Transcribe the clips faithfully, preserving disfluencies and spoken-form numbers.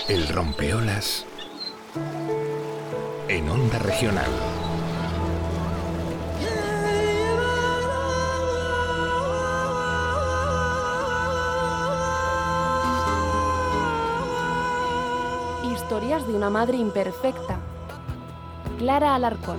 El rompeolas en Onda Regional. Historias de una madre imperfecta. Clara Alarcón.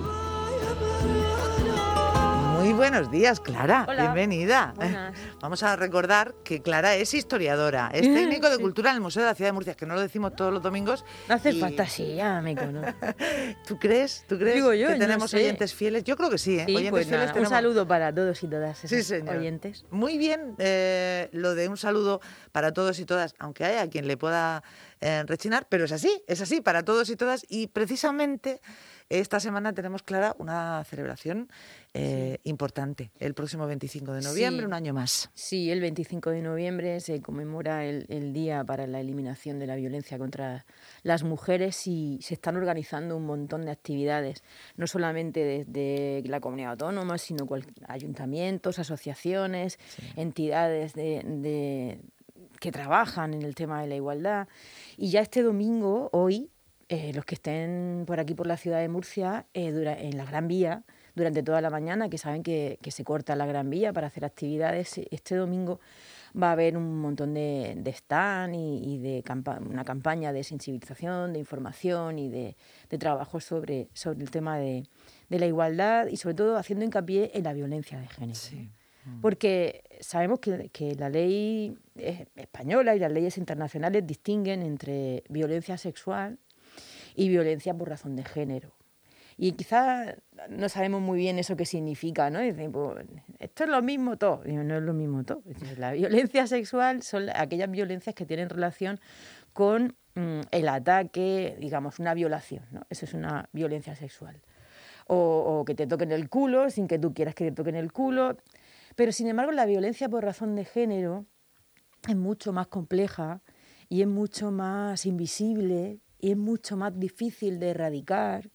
Muy buenos días, Clara. Hola. Bienvenida. Buenas. Vamos a recordar que Clara es historiadora, es técnico de Sí. cultura en el Museo de la Ciudad de Murcia, que no lo decimos todos los domingos. No hace y- falta, sí, ya me conozco. ¿Tú crees? ¿Tú crees Digo yo, que no tenemos sé. oyentes fieles? Yo creo que sí, ¿eh? Sí, oyentes pues fieles nada, un tenemos. saludo para todos y todas Sí, esos señor. oyentes. Muy bien, eh, lo de un saludo para todos y todas, aunque haya quien le pueda eh, rechinar, pero es así, es así, para todos y todas. Y precisamente esta semana tenemos, Clara, una celebración eh, importante, el próximo veinticinco de noviembre, Sí. un año más. Sí, el veinticinco de noviembre se conmemora el, el Día para la Eliminación de la Violencia contra las Mujeres y se están organizando un montón de actividades, no solamente desde la comunidad autónoma, sino cual- ayuntamientos, asociaciones, entidades de, de- que trabajan en el tema de la igualdad. Y ya este domingo, hoy, eh, los que estén por aquí, por la ciudad de Murcia, eh, dura- en la Gran Vía, durante toda la mañana, que saben que, que se corta la Gran Vía para hacer actividades, este domingo va a haber un montón de, de stand y, y de campa- una campaña de sensibilización, de información y de, de trabajo sobre, sobre el tema de, de la igualdad y sobre todo haciendo hincapié en la violencia de género. Sí. ¿no? Porque sabemos que, que la ley eh, española y las leyes internacionales distinguen entre violencia sexual y violencia por razón de género. Y quizás no sabemos muy bien eso qué significa, ¿no? Y decimos, pues, esto es lo mismo todo. Y no es lo mismo todo. Es decir, la violencia sexual son aquellas violencias que tienen relación con mm, el ataque, digamos, una violación, ¿no? Eso es una violencia sexual. O, o que te toquen el culo sin que tú quieras que te toquen el culo. Pero, sin embargo, la violencia por razón de género es mucho más compleja y es mucho más invisible y es mucho más difícil de erradicar.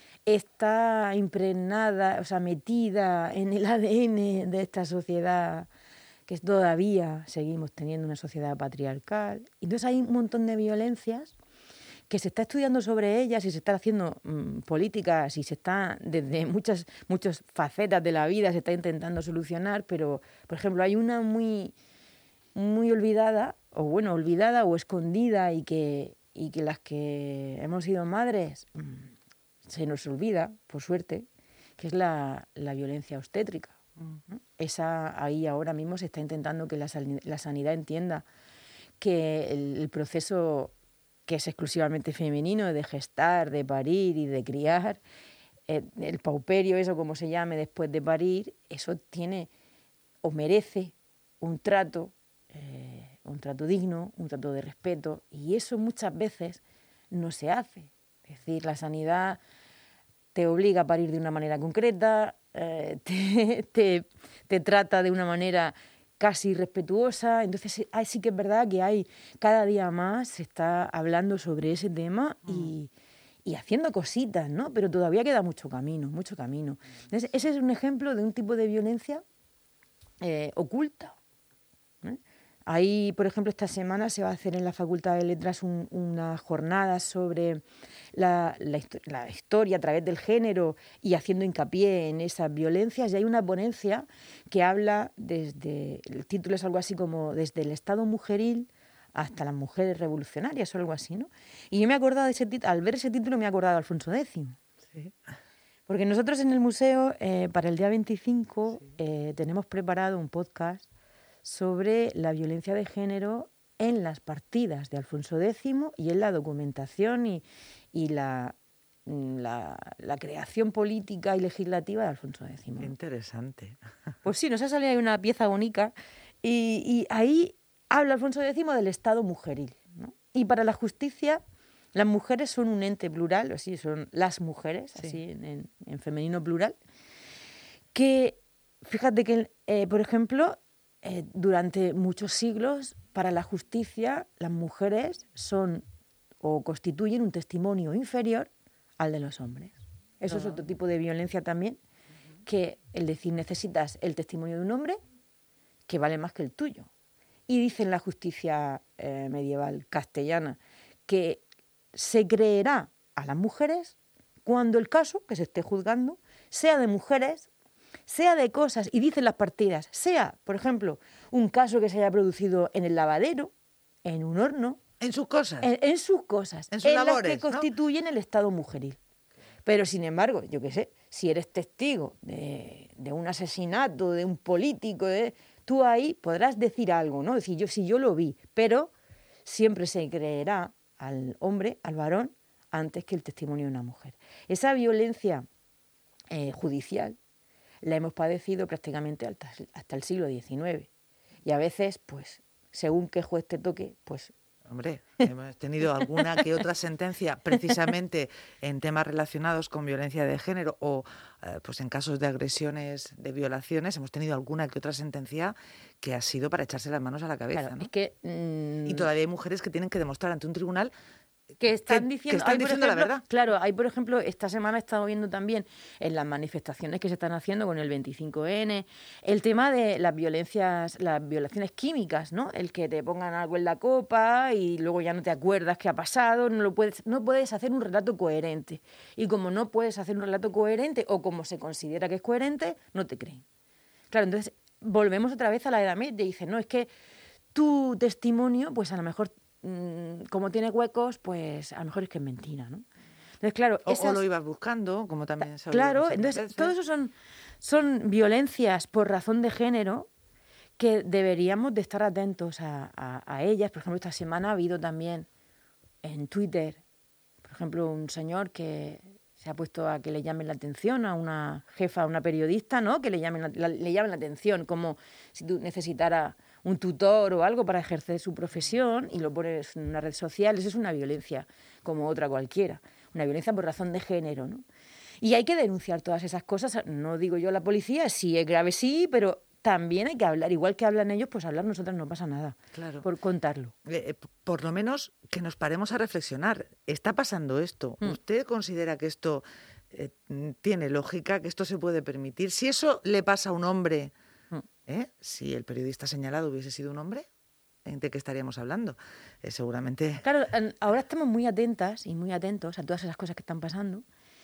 Está impregnada, o sea, metida en el A D N de esta sociedad, que todavía seguimos teniendo una sociedad patriarcal. Entonces hay un montón de violencias que se está estudiando sobre ellas y se están haciendo mmm, políticas y se está, desde muchas, muchas facetas de la vida, se está intentando solucionar, pero, por ejemplo, hay una muy, muy olvidada, o bueno, olvidada o escondida y que, y que las que hemos sido madres mmm, se nos olvida, por suerte, que es la, la violencia obstétrica. ¿no? Esa, ahí ahora mismo se está intentando que la, la sanidad entienda que el, el proceso que es exclusivamente femenino, de gestar, de parir y de criar, eh, el pauperio, eso como se llame después de parir, eso tiene o merece un trato, eh, un trato digno, un trato de respeto, y eso muchas veces no se hace. Es decir, la sanidad te obliga a parir de una manera concreta, eh, te, te, te trata de una manera casi respetuosa. Entonces, ahí sí que es verdad que hay cada día más se está hablando sobre ese tema y, y haciendo cositas, ¿no? Pero todavía queda mucho camino, mucho camino. Entonces, ese es un ejemplo de un tipo de violencia eh, oculta. ¿eh? Ahí, por ejemplo, esta semana se va a hacer en la Facultad de Letras un, una jornada sobre la, la, la historia a través del género y haciendo hincapié en esas violencias. Y hay una ponencia que habla desde, el título es algo así como desde el Estado mujeril hasta las mujeres revolucionarias o algo así, ¿no? Y yo me he acordado de ese título, al ver ese título me he acordado de Alfonso Décimo. Sí. Porque nosotros en el museo, eh, para el día veinticinco, sí. eh, tenemos preparado un podcast sobre la violencia de género en las partidas de Alfonso Décimo y en la documentación y, y la, la, la creación política y legislativa de Alfonso Décimo. Qué interesante. Pues sí, nos ha salido ahí una pieza bonita y, y ahí habla Alfonso Décimo del Estado mujeril, ¿no? Y para la justicia, las mujeres son un ente plural, así son las mujeres, sí. así en, en, en femenino plural, que fíjate que, eh, por ejemplo, Eh, durante muchos siglos, para la justicia, las mujeres son o constituyen un testimonio inferior al de los hombres. Eso uh-huh. es otro tipo de violencia también, uh-huh. que el decir necesitas el testimonio de un hombre que vale más que el tuyo. Y dice en la justicia eh, medieval castellana que se creerá a las mujeres cuando el caso que se esté juzgando sea de mujeres, sea de cosas, y dicen las partidas, sea, por ejemplo, un caso que se haya producido en el lavadero, en un horno, En sus cosas. en, en sus cosas, En sus en labores, las que ¿no? constituyen el estado mujeril. Pero, sin embargo, yo qué sé, si eres testigo de, de un asesinato, de un político, de, tú ahí podrás decir algo, ¿no? Es decir, yo, si yo lo vi, pero siempre se creerá al hombre, al varón, antes que el testimonio de una mujer. Esa violencia eh, judicial la hemos padecido prácticamente hasta, hasta el siglo diecinueve. Y a veces, pues, según qué juez te toque, pues... Hombre, hemos tenido alguna que otra sentencia precisamente en temas relacionados con violencia de género o eh, pues en casos de agresiones, de violaciones, hemos tenido alguna que otra sentencia que ha sido para echarse las manos a la cabeza, Claro, ¿no? es que... Mmm, Y todavía hay mujeres que tienen que demostrar ante un tribunal que están que- diciendo, que están hay, por diciendo la ejemplo, verdad. Claro, hay, por ejemplo, esta semana he estado viendo también en las manifestaciones que se están haciendo con el veinticinco ene, el tema de las violencias, las violaciones químicas, ¿no? El que te pongan algo en la copa y luego ya no te acuerdas qué ha pasado, no lo puedes, no puedes hacer un relato coherente. Y como no puedes hacer un relato coherente o como se considera que es coherente, no te creen. Claro, entonces volvemos otra vez a la edad media y dicen, no, es que tu testimonio, pues a lo mejor, mmm, como tiene huecos, pues a lo mejor es que es mentira, ¿no? Entonces, claro, O, esas, o lo ibas buscando, como también se ha oído claro, muchas entonces veces. todo eso son, son violencias por razón de género que deberíamos de estar atentos a, a, a ellas. Por ejemplo, esta semana ha habido también en Twitter, por ejemplo, un señor que se ha puesto a que le llamen la atención a una jefa, a una periodista, ¿no? Que le llamen la, la, le llamen la atención, como si tú necesitaras un tutor o algo para ejercer su profesión y lo pones en una red social. Eso es una violencia como otra cualquiera, una violencia por razón de género, ¿no? Y hay que denunciar todas esas cosas. No digo yo a la policía, sí es grave, sí, pero también hay que hablar. Igual que hablan ellos, pues hablar nosotras no pasa nada. Claro. Por contarlo. Eh, por lo menos que nos paremos a reflexionar. ¿Está pasando esto? Mm. ¿Usted considera que esto eh, tiene lógica, que esto se puede permitir? Si eso le pasa a un hombre, Mm. ¿eh? Si el periodista señalado hubiese sido un hombre, ¿de qué estaríamos hablando? Eh, seguramente... Claro, ahora estamos muy atentas y muy atentos a todas esas cosas que están pasando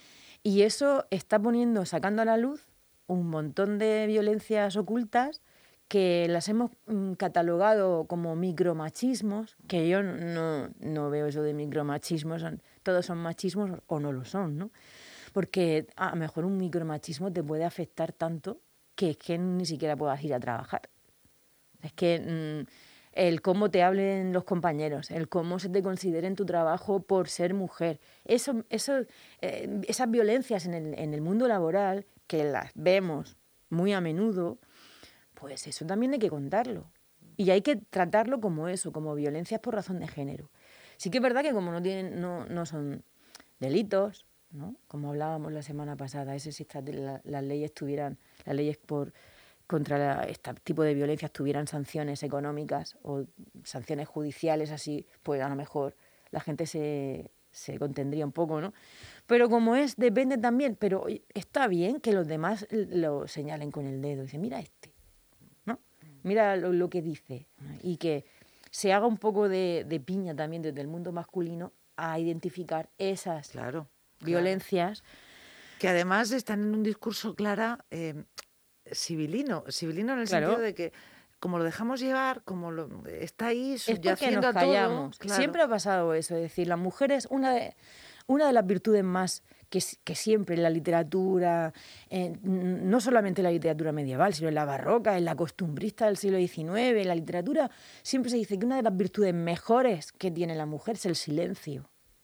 y eso está poniendo, sacando a la luz un montón de violencias ocultas que las hemos mm, catalogado como micromachismos, que yo no, no veo eso de micromachismos, son, todos son machismos o no lo son, ¿no? Porque a lo mejor un micromachismo te puede afectar tanto que es que ni siquiera puedas ir a trabajar. Es que... Mm, el cómo te hablen los compañeros, el cómo se te considere en tu trabajo por ser mujer. Eso, eso, eh, esas violencias en el, en el mundo laboral, que las vemos muy a menudo, pues eso también hay que contarlo. Y hay que tratarlo como eso, como violencias por razón de género. Sí que es verdad que como no tienen, no, no son delitos, ¿no? Como hablábamos la semana pasada, ese si estas, la, las leyes tuvieran, las leyes por contra la, este tipo de violencias tuvieran sanciones económicas o sanciones judiciales así, pues a lo mejor la gente se, se contendría un poco, ¿no? Pero como es, depende también, pero está bien que los demás lo señalen con el dedo, dicen, mira este, ¿no? Mira lo, lo que dice, ¿no? Y que se haga un poco de, de piña también desde el mundo masculino a identificar esas Claro, violencias. Claro. Que además están en un discurso, Clara, eh, civilino, civilino en el Claro. sentido de que como lo dejamos llevar, como lo, está ahí Es porque subyaciendo nos a todo, callamos. claro. Siempre ha pasado eso, es decir, las mujeres, una de, una de las virtudes más que, que siempre en la literatura, eh, no solamente en la literatura medieval, sino en la barroca, en la costumbrista del siglo diecinueve, en la literatura, siempre se dice que una de las virtudes mejores que tiene la mujer es el silencio.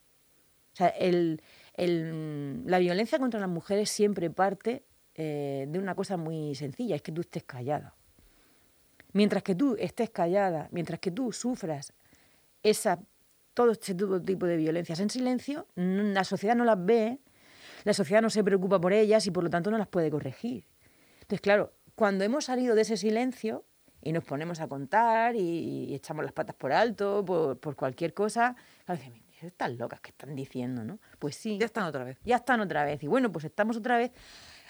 O sea, el, el, la violencia contra las mujeres siempre parte eh, de una cosa muy sencilla, es que tú estés callada. Mientras que tú estés callada, mientras que tú sufras esa, todo este tipo de violencias en silencio, la sociedad no las ve, la sociedad no se preocupa por ellas y por lo tanto no las puede corregir. Entonces, claro, cuando hemos salido de ese silencio y nos ponemos a contar y, y echamos las patas por alto por, por cualquier cosa, claro, dicen, estas locas que están diciendo, ¿no? Pues sí. Ya están otra vez. Ya están otra vez. Y bueno, pues estamos otra vez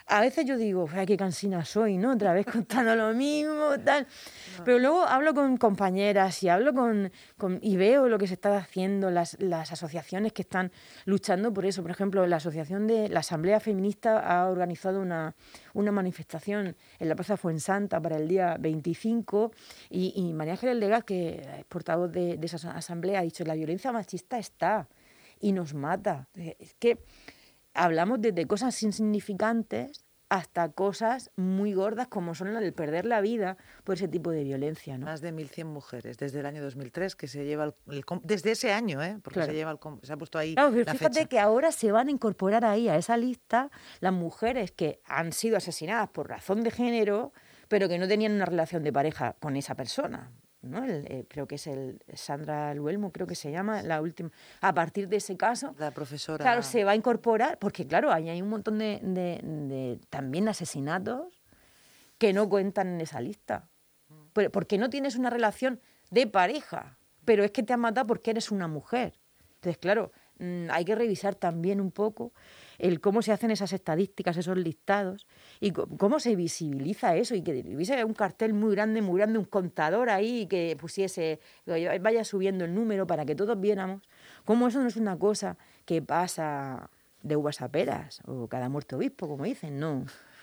a veces yo digo, ay, qué cansina soy, ¿no? Otra vez contando lo mismo, tal. No. Pero luego hablo con compañeras y hablo con, con y veo lo que se está haciendo, las, las asociaciones que están luchando por eso. Por ejemplo, la asociación de la Asamblea Feminista ha organizado una, una manifestación en la Plaza Fuensanta para el día veinticinco y, y María Ángeles Legaz, que es portavoz de, de esa asamblea, ha dicho, la violencia machista está y nos mata. Es que hablamos desde cosas insignificantes hasta cosas muy gordas como son el perder la vida por ese tipo de violencia, ¿no? Más de mil cien mujeres desde el año dos mil tres que se lleva el, el desde ese año, ¿eh? Porque claro. se lleva el, se ha puesto ahí claro, pero la fíjate fecha. que ahora se van a incorporar ahí a esa lista las mujeres que han sido asesinadas por razón de género, pero que no tenían una relación de pareja con esa persona, ¿no? El, eh, creo que es el Sandra Luelmo, creo que se llama, la última. A partir de ese caso, la profesora. Claro, se va a incorporar, porque claro, ahí hay un montón de, de, de también asesinatos que no cuentan en esa lista. Porque no tienes una relación de pareja, pero es que te han matado porque eres una mujer. Entonces, claro, hay que revisar también un poco el cómo se hacen esas estadísticas, esos listados, y cómo se visibiliza eso, y que hubiese un cartel muy grande, muy grande, un contador ahí, y que pusiese, vaya subiendo el número para que todos viéramos cómo eso no es una cosa que pasa de uvas a peras, o cada muerto obispo, como dicen, no.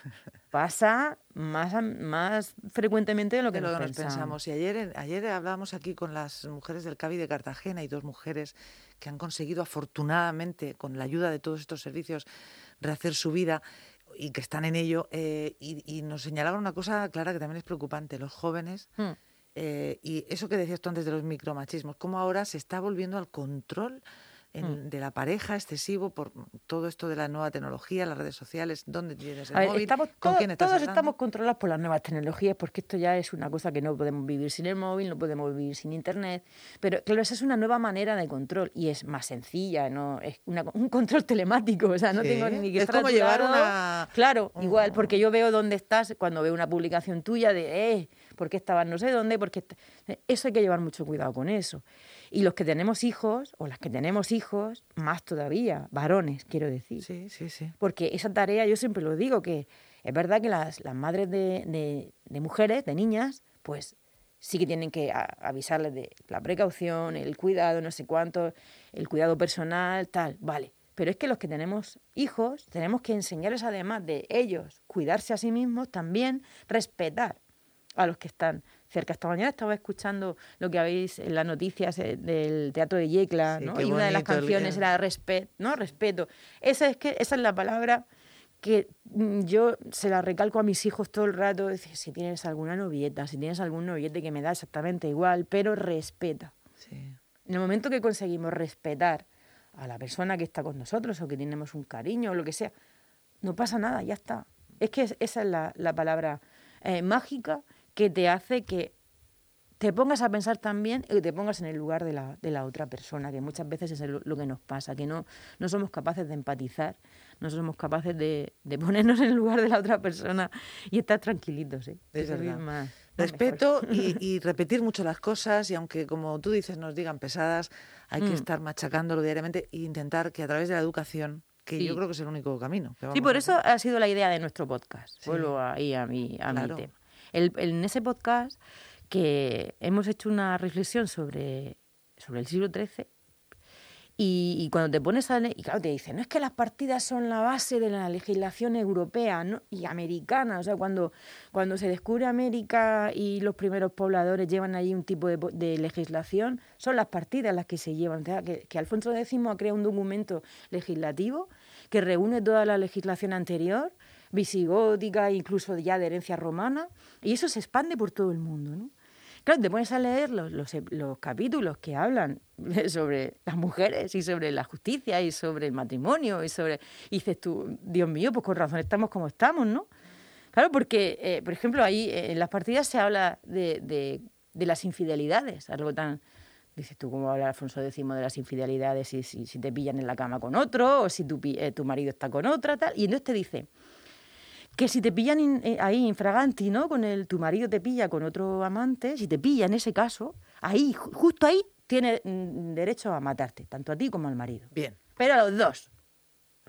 Pasa más, más frecuentemente de lo que, de lo nos, que nos pensamos. Y ayer, ayer hablábamos aquí con las mujeres del CABI de Cartagena y dos mujeres que han conseguido afortunadamente, con la ayuda de todos estos servicios, rehacer su vida y que están en ello. Eh, y, y nos señalaban una cosa, Clara, que también es preocupante. Los jóvenes, hmm. eh, y eso que decías tú antes de los micromachismos, cómo ahora se está volviendo al control En, de la pareja excesivo por todo esto de la nueva tecnología, las redes sociales, dónde tienes el ver, móvil, estamos, con todo, quién estás todos hablando. Estamos controlados por las nuevas tecnologías, porque esto ya es una cosa que no podemos vivir sin el móvil, no podemos vivir sin internet, pero claro, esa es una nueva manera de control y es más sencilla, no es una, un control telemático, o sea, no sí. tengo ni que es estar como llevar una claro, un... igual, porque yo veo dónde estás cuando veo una publicación tuya de eh, ¿por qué estabas no sé dónde? Porque eso hay que llevar mucho cuidado con eso. Y los que tenemos hijos, o las que tenemos hijos, más todavía, varones, quiero decir. Sí, sí, sí. Porque esa tarea, yo siempre lo digo, que es verdad que las, las madres de, de, de mujeres, de niñas, pues sí que tienen que a, avisarles de la precaución, el cuidado, no sé cuánto, el cuidado personal, tal, vale. Pero es que los que tenemos hijos, tenemos que enseñarles, además de ellos cuidarse a sí mismos, también respetar a los que están cerca. Esta mañana estaba escuchando lo que habéis en las noticias del Teatro de Yecla, sí, ¿no? Y una de las canciones el... era respeto, ¿no? Respeto. Esa es que esa es la palabra que yo se la recalco a mis hijos todo el rato. Decir, si tienes alguna novieta, si tienes algún noviete que me da exactamente igual, pero respeta. Sí. En el momento que conseguimos respetar a la persona que está con nosotros o que tenemos un cariño o lo que sea, no pasa nada, ya está. Es que esa es la, la palabra eh, mágica que te hace que te pongas a pensar también y que te pongas en el lugar de la, de la otra persona, que muchas veces es el, lo que nos pasa, que no, no somos capaces de empatizar, no somos capaces de, de ponernos en el lugar de la otra persona y estar tranquilitos. ¿eh? Es verdad. Más, Respeto y, y repetir mucho las cosas, y aunque, como tú dices, nos digan pesadas, hay mm. que estar machacándolo diariamente e intentar que a través de la educación, que sí. yo creo que es el único camino. Que vamos sí, por a eso ha sido la idea de nuestro podcast. Sí. Vuelvo ahí a mi, a claro. mi tema. El, en ese podcast que hemos hecho una reflexión sobre, sobre el siglo trece y, y cuando te pones a leer, y claro, te dicen, no es que las partidas son la base de la legislación europea, ¿no? Y americana, o sea, cuando, cuando se descubre América y los primeros pobladores llevan allí un tipo de, de legislación, son las partidas las que se llevan. O sea, que, que Alfonso X ha creado un documento legislativo que reúne toda la legislación anterior, visigótica, incluso ya de herencia romana, y eso se expande por todo el mundo, ¿no? Claro, te pones a leer los, los, los capítulos que hablan sobre las mujeres y sobre la justicia y sobre el matrimonio y sobre... Y dices tú, Dios mío, pues con razón estamos como estamos, ¿no? Claro, porque, eh, por ejemplo, ahí en las partidas se habla de, de, de las infidelidades, algo tan... Dices tú, ¿cómo habla Alfonso X de las infidelidades si, si, si te pillan en la cama con otro o si tu, eh, tu marido está con otra, tal? Y entonces te dice... que si te pillan in, eh, ahí infraganti, ¿no? Con el tu marido te pilla con otro amante, si te pilla en ese caso, ahí, justo ahí, tiene mm, derecho a matarte, tanto a ti como al marido. Bien. Pero a los dos.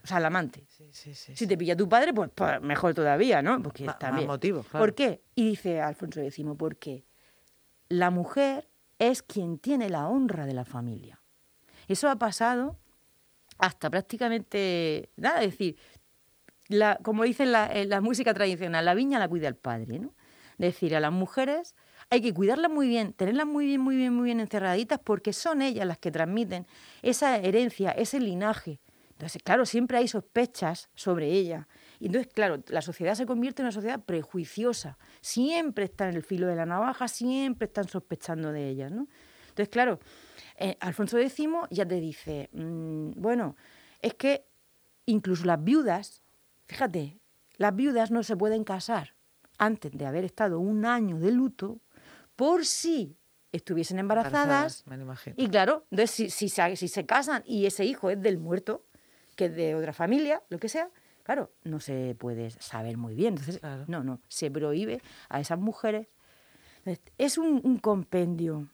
o sea, al amante. Sí, sí, sí, Si sí. te pilla tu padre, pues, pues mejor todavía, ¿no? Porque Ma- también. más motivos, claro. ¿Por qué? Y dice Alfonso X, porque la mujer es quien tiene la honra de la familia. Eso ha pasado hasta prácticamente nada, es decir, la, como dicen la, en la música tradicional, la viña la cuida el padre, ¿no? Es decir, a las mujeres hay que cuidarlas muy bien, tenerlas muy bien, muy bien, muy bien encerraditas, porque son ellas las que transmiten esa herencia, ese linaje. Entonces, claro, siempre hay sospechas sobre ellas. Y entonces, claro, la sociedad se convierte en una sociedad prejuiciosa. Siempre está en el filo de la navaja, siempre están sospechando de ellas, ¿no? Entonces, claro, eh, Alfonso X ya te dice, mmm, bueno, es que incluso las viudas, fíjate, las viudas no se pueden casar antes de haber estado un año de luto por si estuviesen embarazadas. Embarazadas, me lo imagino. Y claro, entonces si, si, se, si se casan y ese hijo es del muerto, que es de otra familia, lo que sea, claro, no se puede saber muy bien. Entonces, Claro. no, no, se prohíbe a esas mujeres. Entonces, es un, un compendio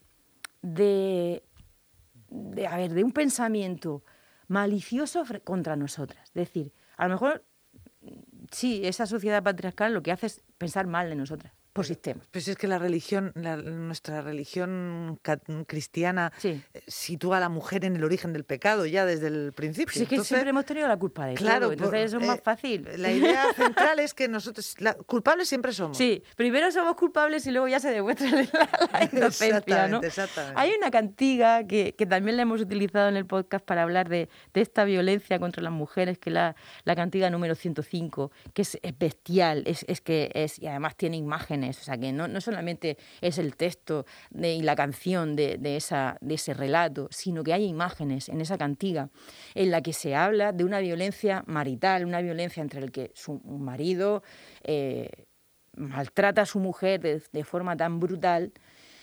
de, de, a ver, de un pensamiento malicioso fre- contra nosotras. Es decir, a lo mejor, sí, esa sociedad patriarcal lo que hace es pensar mal de nosotras, por sistema. Pues es que la religión, la- nuestra religión ca- cristiana Sí. eh, sitúa a la mujer en el origen del pecado ya desde el principio. Pues es que Entonces, siempre hemos tenido la culpa de claro, todo, entonces por- eso es más eh, fácil. La idea central es que nosotros, la- culpables siempre somos. Sí, primero somos culpables y luego ya se demuestra la, la inocencia, ¿no? Exactamente, exactamente. Hay una cantiga que, que también la hemos utilizado en el podcast para hablar de, de esta violencia contra las mujeres, que es la, la cantiga número ciento cinco, que es, es bestial, es, es que es, y además tiene imágenes, o sea que no, no solamente es el texto de, y la canción de, de, esa, de ese relato, sino que hay imágenes en esa cantiga en la que se habla de una violencia marital, una violencia entre el que su marido eh, maltrata a su mujer de, de forma tan brutal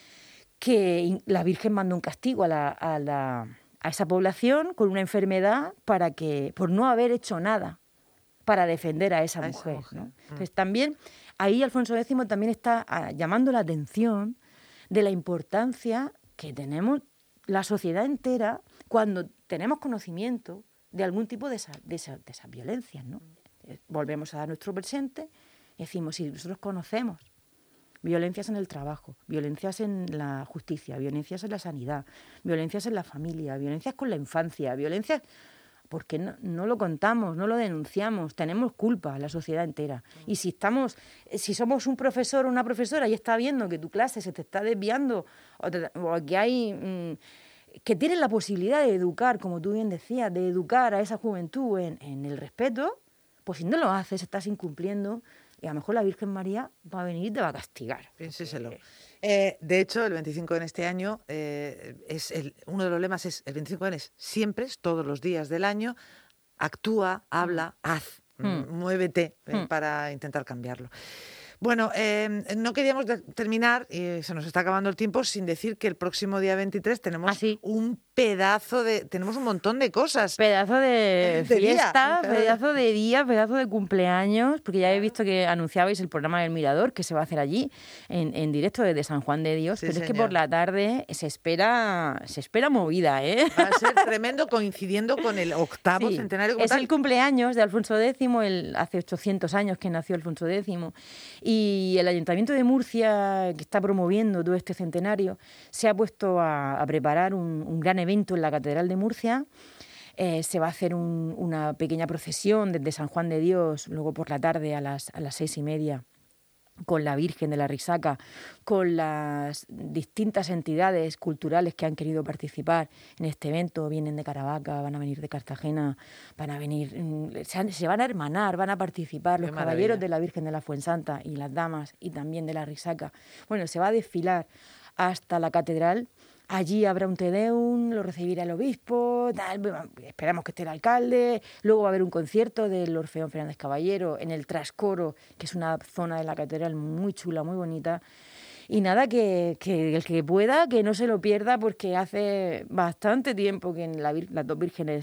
que la Virgen manda un castigo a, la, a, la, a esa población con una enfermedad para que, por no haber hecho nada para defender a esa A esa mujer, mujer. ¿no? Mm. Entonces también, ahí Alfonso X también está ah, llamando la atención de la importancia que tenemos la sociedad entera cuando tenemos conocimiento de algún tipo de, esa, de, esa, de esas violencias, ¿no? Eh, Volvemos a dar nuestro presente y decimos, si nosotros conocemos violencias en el trabajo, violencias en la justicia, violencias en la sanidad, violencias en la familia, violencias con la infancia, violencias... porque no, no lo contamos, no lo denunciamos, tenemos culpa la sociedad entera. Y si estamos, si somos un profesor o una profesora y está viendo que tu clase se te está desviando o, te, o que hay mmm, que tienes la posibilidad de educar, como tú bien decías, de educar a esa juventud en, en el respeto, pues si no lo haces, estás incumpliendo y a lo mejor la Virgen María va a venir y te va a castigar. Piénseselo. Eh, de hecho, el veinticinco de este año, eh, es el, uno de los lemas es, el veinticinco de es siempre, es todos los días del año, actúa, habla, mm. haz, mm. muévete eh, mm. para intentar cambiarlo. Bueno, eh, no queríamos de- terminar, y se nos está acabando el tiempo, sin decir que el próximo día veintitrés tenemos ¿Ah, sí? un pedazo de... Tenemos un montón de cosas. Pedazo de, de fiesta, día. pedazo de día, pedazo de cumpleaños, porque ya he visto que anunciabais el programa del Mirador, que se va a hacer allí, en, en directo desde San Juan de Dios, Sí, pero señor. es que por la tarde se espera, se espera movida, ¿eh? Va a ser tremendo, coincidiendo con el octavo Sí, centenario. como es tal. el cumpleaños de Alfonso X, el, hace ochocientos años que nació Alfonso X, y el Ayuntamiento de Murcia, que está promoviendo todo este centenario, se ha puesto a, a preparar un, un gran evento en la Catedral de Murcia. Eh, se va a hacer un, una pequeña procesión desde San Juan de Dios, luego por la tarde a las, a las seis y media, con la Virgen de la Risaca, con las distintas entidades culturales que han querido participar en este evento. Vienen de Caravaca, van a venir de Cartagena, van a venir, se, han, se van a hermanar, van a participar los Qué caballeros maravilla. de la Virgen de la Fuensanta y las damas y también de la Risaca. Bueno, se va a desfilar hasta la catedral. Allí habrá un Te Deum, lo recibirá el obispo, tal, esperamos que esté el alcalde, luego va a haber un concierto del Orfeón Fernández Caballero en el Trascoro, que es una zona de la catedral muy chula, muy bonita. Y nada, que, que el que pueda, que no se lo pierda, porque hace bastante tiempo que en la, las dos vírgenes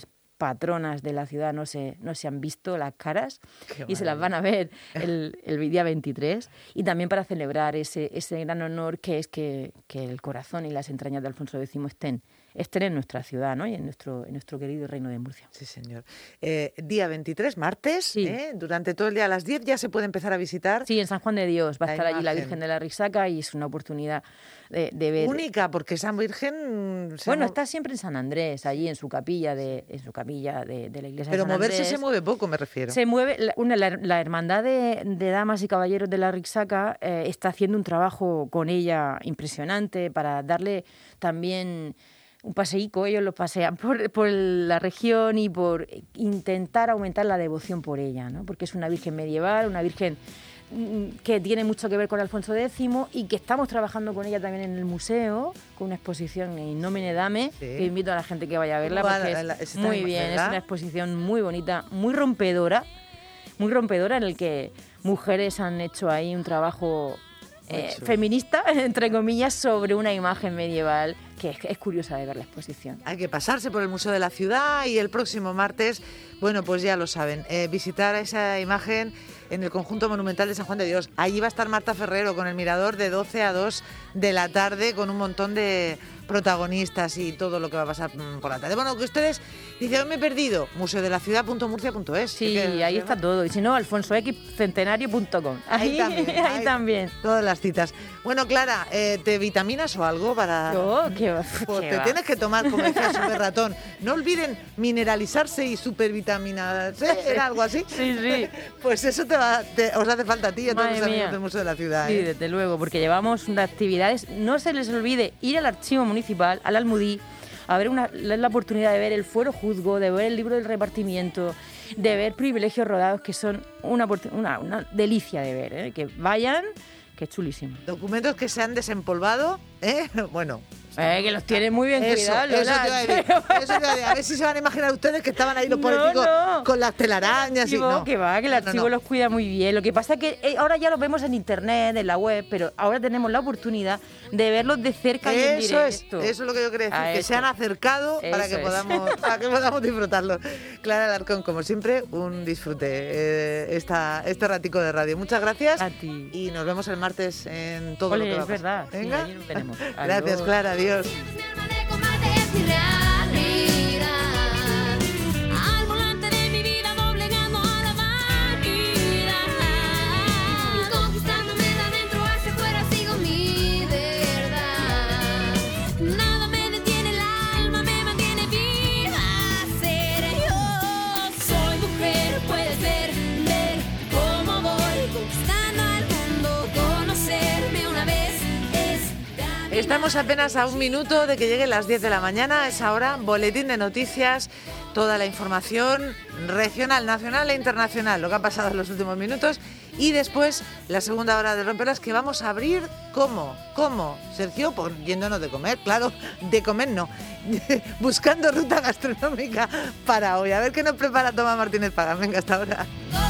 patronas de la ciudad no se, no se han visto las caras Qué y se las van a ver el, el día veintitrés. Y también para celebrar ese, ese gran honor que es que, que el corazón y las entrañas de Alfonso X estén, estén en nuestra ciudad, ¿no? Y en nuestro, en nuestro querido Reino de Murcia. Sí, señor. Eh, día veintitrés, martes, Sí. ¿eh? Durante todo el día a las diez ya se puede empezar a visitar. Sí, en San Juan de Dios va a La estar allí la imagen. Virgen de la Risaca y es una oportunidad de, de ver. Única, porque esa Virgen... se Bueno, mo- está siempre en San Andrés, allí en su capilla de, en su capilla de, de la iglesia Pero de San moverse Andrés. se mueve poco, me refiero. Se mueve, la, una, la, la hermandad de, de damas y caballeros de la Rixaca eh, está haciendo un trabajo con ella impresionante para darle también un paseíco. Ellos los pasean por, por la región y por intentar aumentar la devoción por ella, ¿no? Porque es una virgen medieval, una virgen mm, que tiene mucho que ver con Alfonso X y que estamos trabajando con ella también en el museo, con una exposición en Nomine Dame, Sí. que invito a la gente que vaya a verla ¿Cómo va porque la- es la- está muy en- bien, es verdad? una exposición muy bonita, muy rompedora, muy rompedora, en el que mujeres han hecho ahí un trabajo Muy eh, chulo. feminista, entre comillas, sobre una imagen medieval que es, es curiosa de ver la exposición. Hay que pasarse por el Museo de la Ciudad y el próximo martes, bueno, pues ya lo saben, eh, visitar esa imagen en el Conjunto Monumental de San Juan de Dios. Allí va a estar Marta Ferrero con el mirador de doce a dos de la tarde con un montón de protagonistas y todo lo que va a pasar mm, por la tarde. Bueno, que ustedes dicen, hoy me he perdido, museo de la ciudad punto murcia punto es. Sí, ahí está todo. Y si no, alfonso x centenario punto com. Ahí también. ahí ahí- también. Todas las citas. Bueno, Clara, eh, ¿te vitaminas o algo para...? Oh, qué va, Pues qué te va. tienes que tomar, como decía Super Ratón. No olviden mineralizarse y supervitaminarse, ¿era algo así? Sí, sí. Pues eso te va, te- os hace falta a ti y a todos Madre los amigos mía. del Museo de la Ciudad. Sí, ¿eh? desde luego, porque llevamos unas actividades. No se les olvide ir al archivo municipal, al Almudí, a ver una, la la oportunidad de ver el fuero juzgo, de ver el libro del repartimiento, de ver privilegios rodados, que son una, oportu- una, una delicia de ver, ¿eh? Que vayan, que es chulísimo. Documentos que se han desempolvado, ¿eh? Bueno. Eh, que los tienen muy bien Eso, cuidados, eso Lola. te iba a decir, eso te iba a decir. A ver si se van a imaginar ustedes que estaban ahí los No, políticos no. con las telarañas y archivo, no. que va, que el No, no, archivo no. los cuida muy bien. Lo que pasa es que eh, ahora ya los vemos en internet, en la web, pero ahora tenemos la oportunidad de verlos de cerca y en Eso es, directo. eso es lo que yo quería decir, A que eso. se han acercado para Eso que, es. podamos, para que podamos disfrutarlo. Clara Alarcón, como siempre, un disfrute eh, esta, este ratico de radio. Muchas gracias A ti. y nos vemos el martes en todo Ole, lo que va es a pasar. verdad, sí, Venga. allí nos veremos. Gracias, Adiós. Clara, adiós. Mi alma de combate es mi realidad. Al volante de mi vida doblegando a la vanidad. Conquistándome de adentro hacia afuera sigo mi verdad. Nada me detiene, el alma me mantiene viva. Ser yo soy mujer, puedes ver, ver cómo voy conquistando al mundo. Conocerme una vez es caminar. Estamos apenas a un minuto de que lleguen las diez de la mañana. Es ahora boletín de noticias, toda la información regional, nacional e internacional, lo que ha pasado en los últimos minutos. Y después la segunda hora de Rompeolas, que vamos a abrir, ¿cómo? ¿Cómo? Sergio, pues yéndonos de comer, claro, de comer no. Buscando ruta gastronómica para hoy. A ver qué nos prepara Tomás Martínez Pagan. Venga, hasta ahora.